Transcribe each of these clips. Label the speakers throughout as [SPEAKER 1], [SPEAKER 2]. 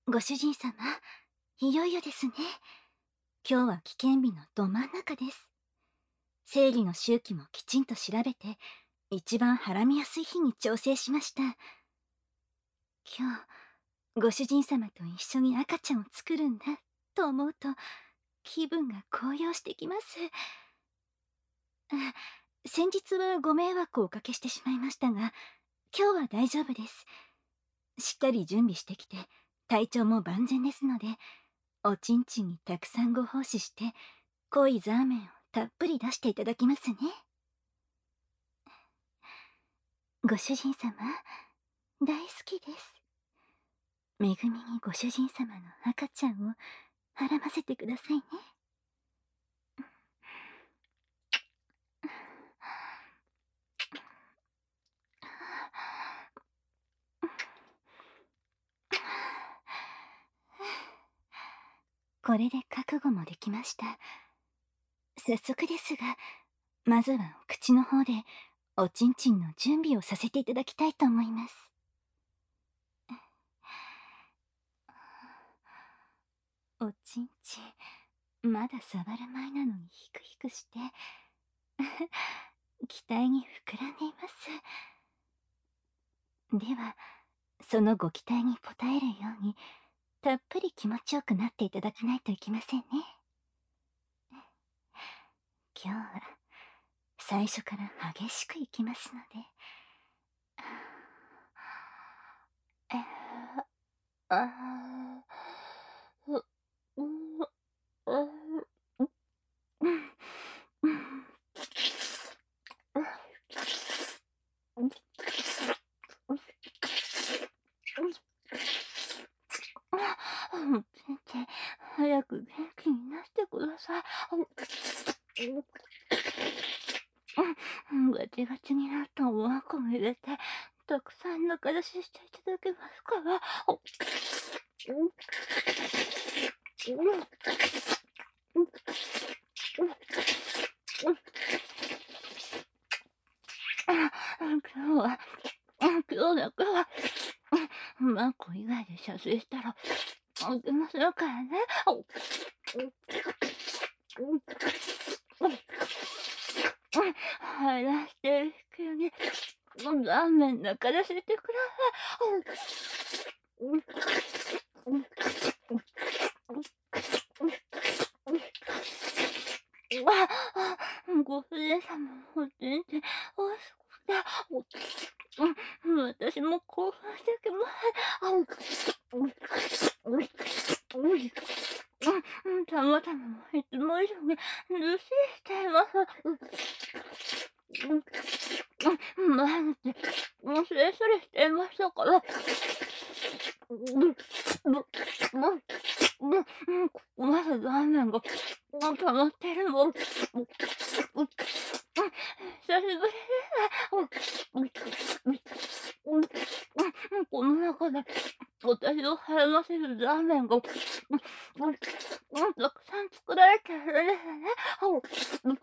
[SPEAKER 1] ご主人様、いよいよですね。今日は危険日のど真ん中です。生理の周期もきちんと調べて、一番はらみやすい日に調整しました。今日、ご主人様と一緒に赤ちゃんを作るんだ、と思うと、気分が高揚してきます。あ、先日はご迷惑をおかけしてしまいましたが、今日は大丈夫です。しっかり準備してきて、体調も万全ですので、おちんちんにたくさんご奉仕して、濃いザーメンをたっぷり出していただきますね。ご主人様、大好きです。めぐみにご主人様の赤ちゃんをはらませてくださいね。これで覚悟もできました。早速ですが、まずはお口の方でおちんちんの準備をさせていただきたいと思います。おちんちん、まだ触る前なのにヒクヒクして期待に膨らんでいます。では、そのご期待に応えるように、たっぷり気持ちよくなっていただかないといけませんね。今日は、最初から激しくいきますので。ああ、う、うん、先生、早く元気になってください。ガチガチになったおあこも入れて、たくさん中出ししていただけますから。今日だけは、マコ以外で射精したら、出ませんからね。入らしてる隙に、ラーメン中出ししてください。ご主人様のおちんちん、おいしくて、私も興奮してきます。たまたまいつも以上にずっしりしています。毎日、すれすれしていましたから。ここまでラーメンが溜まってるの。久しぶりです。この中で私をはらませるラーメンがたくさん作られてるんですよね。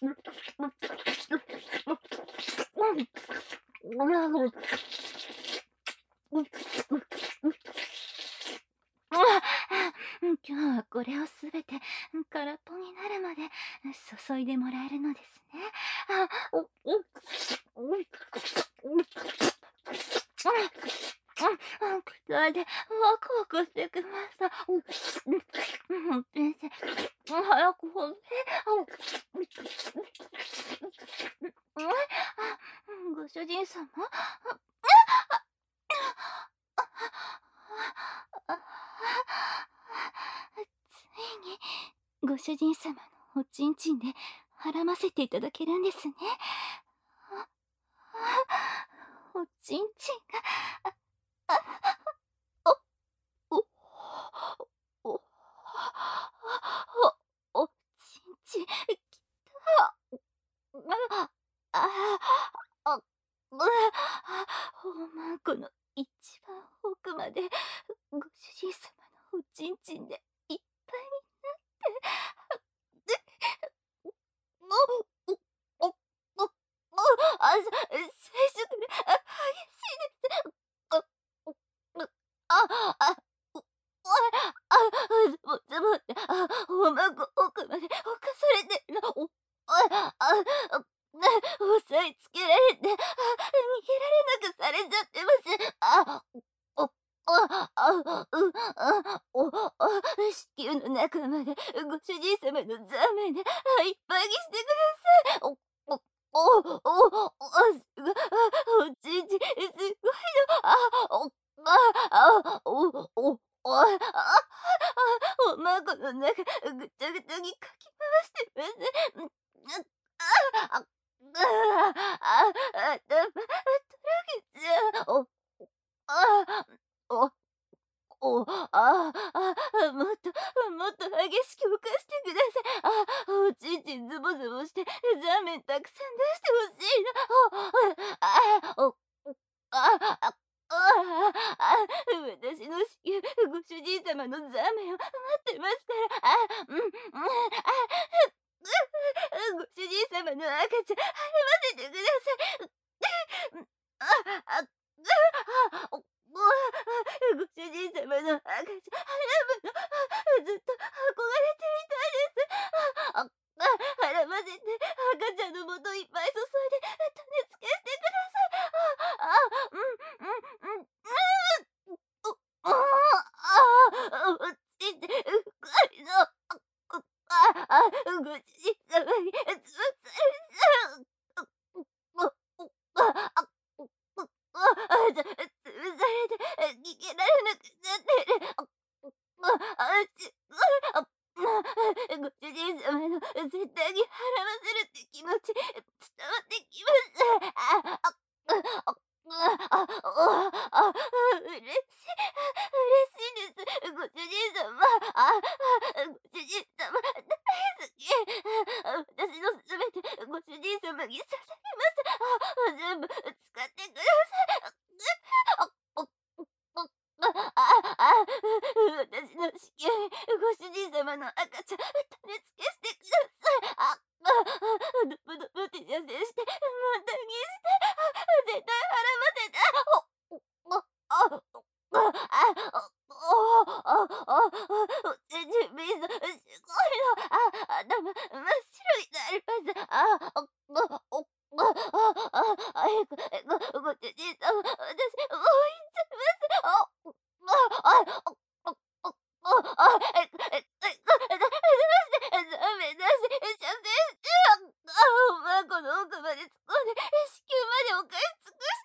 [SPEAKER 1] 今日はこれをすべて空っぽになるまで注いでもらえるのですね。口でワクワクしてきました。先生、早くほんで。ご主人様、ついにご主人様のおちんちんではらませていただけるんですね。おちんちんが、お、お、お、おちんちん、きた。この一番奥までご主人様のおちんちんでいっぱいになって、お、お、お、お、最初から激しいです。あ、あ、 おまご奥まで侵されてるの。押さえつけられて、逃げられなくされちゃってます。お、子宮の中までご主人様のザーメンでいっぱいにしてください。すごい、おちんちん、すごいの。あ、お、おまごの中、ぐちゃぐちゃにかき回してます。頭、とろけちゃう。あ、お、もっと激しく犯してください。おちんちんズボズボして、ザーメンたくさん出してほしいな。私の子宮、ご主人様のザーメンを待ってますから。ご主人様の赤ちゃん、払わせてください。あ、あ、あ、あ、お、お、ご主人様の赤ちゃん、ハラムの、ずっと憧れていたんです。払わせて、赤ちゃんのもといっぱい注いで、種付けしてください。おちんちん、深いの。ご主人様に潰されちゃう。潰されて逃げられなくなってる。ご主人様の絶対に払わせるって気持ち伝わってきます。嬉しいです。ご主人様。ご主人様大好き。私のすべてご主人様に捧げます。全部使ってください。私の子宮にご主人様の赤ちゃん種付けしてください。ドブドブって射精して、またにして、絶対払わせて。おちんちん水すごいの。頭真っ白になります。ご主人様、私、もう行っちゃいます。ダメだし、射精して、おまんこの奥まで突っ込んで、子宮までお返し尽くして。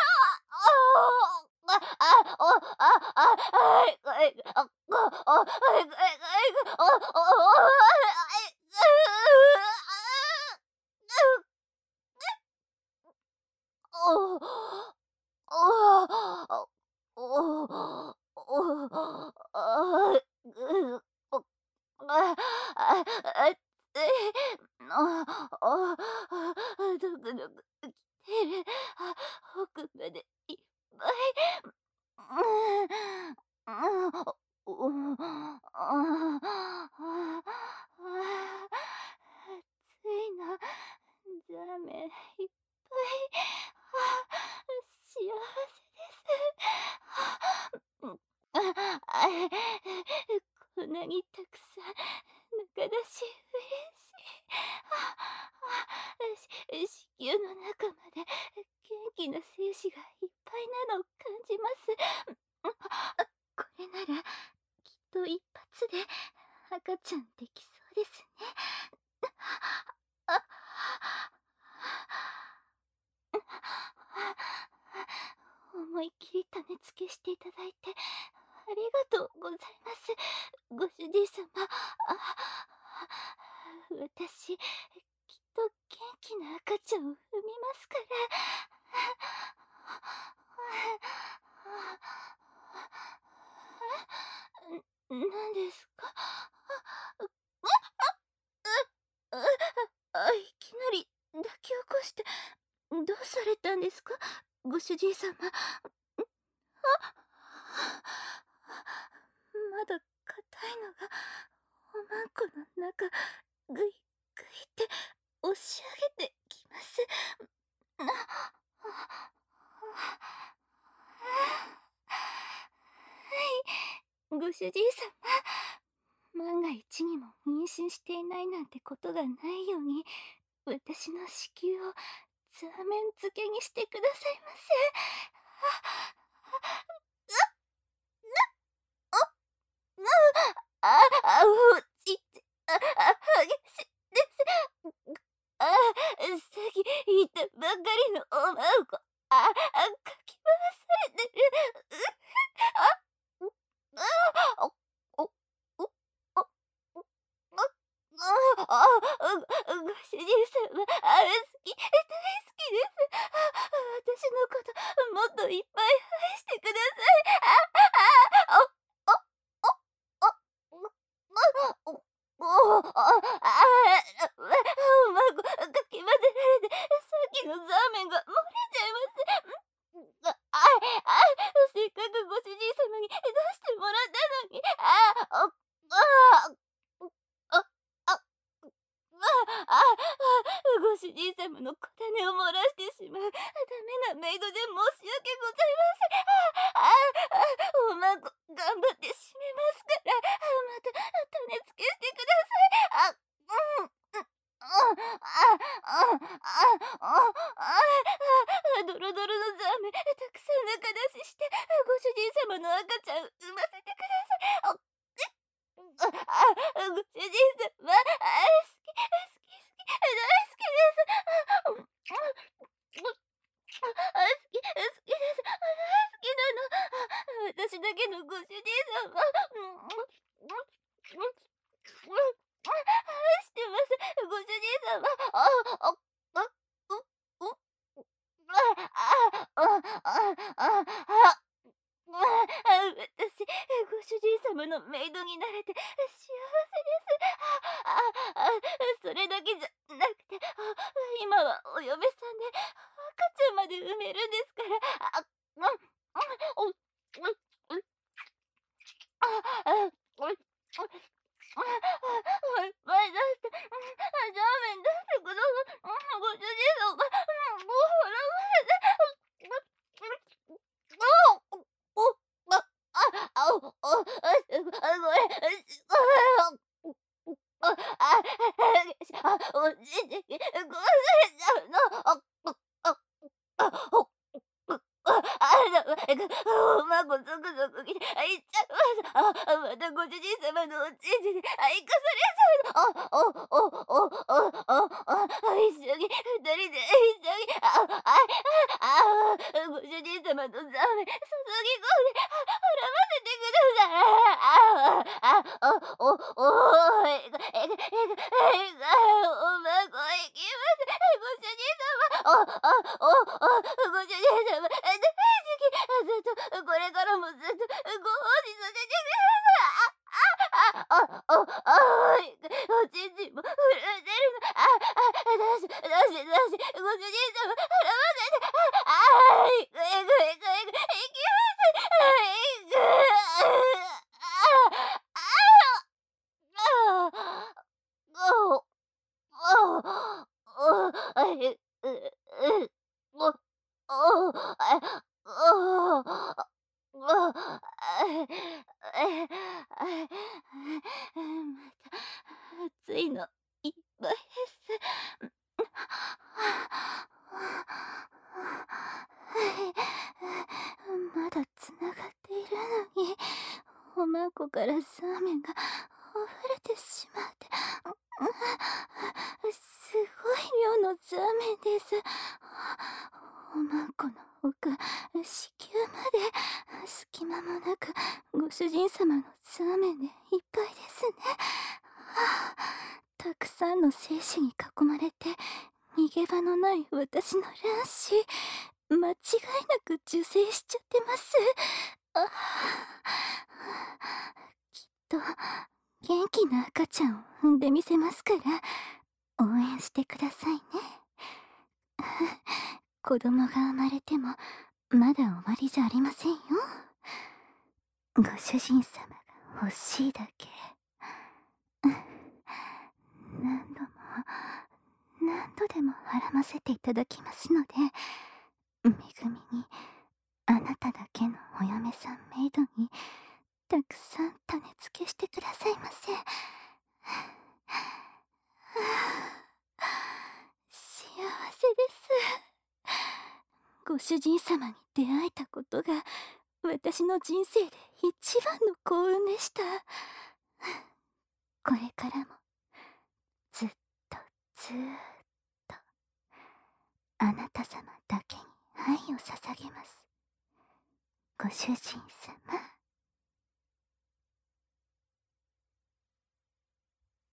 [SPEAKER 1] ドクドクきてる。奥までいっぱい。暑いな。ザーメンいっぱい。幸せです。こんなにたくさん中だし嬉しい。子宮の中まで元気な精子がいっぱいなのを感じます。これならきっと一発で赤ちゃんできそうですね。思いっきり種付けしていただいてありがとうございます。ご主人様。私、きっと元気な赤ちゃんを産みますから。何ですか？いきなり抱き起こしてどうされたんですか、ご主人様。まだ硬いのがおまんこの中、ぐいぐいって押し上げてきます。はい、ご主人様、 万が一にも妊娠していないなんてことがないように、私の子宮をザーメン漬けにしてくださいませ。おちって、激しいです。さっき言ったばかりのおまんこ、かき回されてる。あ、お、お、お、お、ご主人様、好き、大好きです。私のこと、もっといっぱい愛してください。お、お、お、お、おまご、かき混ぜられて、さっきのザーメンが漏れちゃいます。せっかくご主人様に出してもらったのに、ご主人様の小種を漏らしてしまうダメなメイドで申し訳ございません。おまご、頑張って締めますから、また種付けしてください。ドロドロのザーメンたくさん中出しして、ご主人様の赤ちゃん産ませてください。ご主人様、好き、好き、大好きです。好き、好きです。大好きなの。私だけのご主人様。愛してます。ご主人様。私、ご主人様のメイドになれて幸せです。それだけじゃなくて、今はお嫁さんで赤ちゃんまで産めるんですから。お、前出して、ラーメン出してください。ご主人様、ご払わせて。ごめん。おじいちゃん、ごめんちゃうの。おまごゾクゾクきて、いっちゃいます。またご主人様のおちんちんで、生かされちゃうの。一緒に、二人で一緒に、ご主人様のザーメン、注ぎ込んで、払わせてください。おまごいきます。ご主人様、ご主人様、大好き。ずっと、これからもずっと、ご奉仕させてください。おちんちんも震えてるの。出し、ご主人様、払わせて。行く、行きます。行く。暑いのいっぱいです。まだつながっているのに、おまんこからザーメンが溢れてしまって、すごい量のザーメンです。おまんこの奥、子宮まで隙間もなくご主人様のザーメンでいっぱいですね。たくさんの精子に囲まれて逃げ場のない私の卵子、間違いなく受精しちゃってます。きっと元気な赤ちゃんを産んでみせますから応援してくださいね。子供が生まれてもまだ終わりじゃありませんよ。ご主人様が欲しいだけ何度も何度でもはらませていただきますので、めぐみにあなただけのお嫁さんメイドにたくさん種付けしてくださいませ。幸せです。ご主人様に出会えたことが私の人生で一番の幸運でした。これからもずっとずーっとあなた様だけに愛を捧げます。ご主人